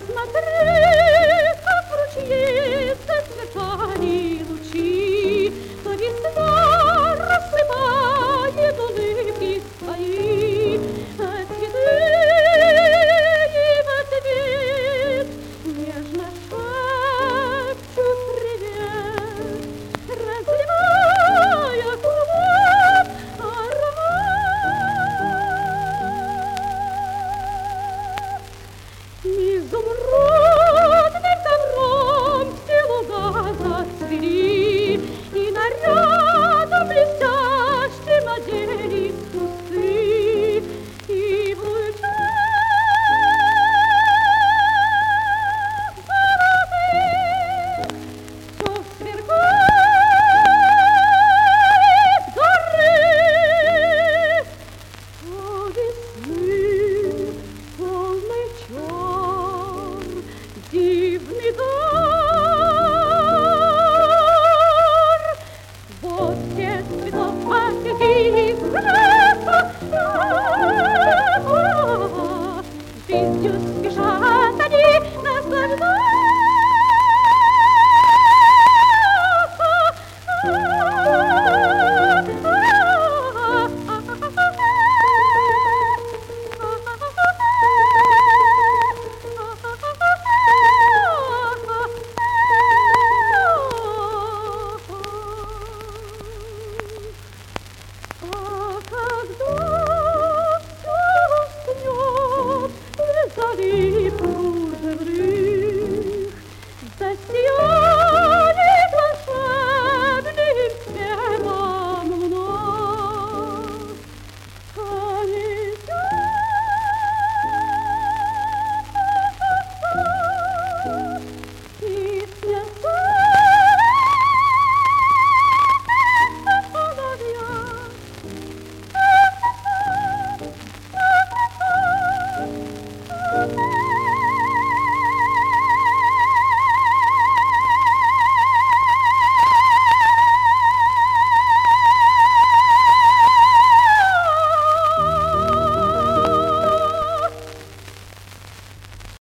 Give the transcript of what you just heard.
Смотри, как в ручье засверкали лучи, то весна рассыпает улыбки свои. Цветы в ответ нежно шепчут привет, разливая кругом аромат. Изумрудным ковром все луга зацвели, и нарядом блестящим оделись кусты, и в лучах золотых все сверкает горы. О весны полный час.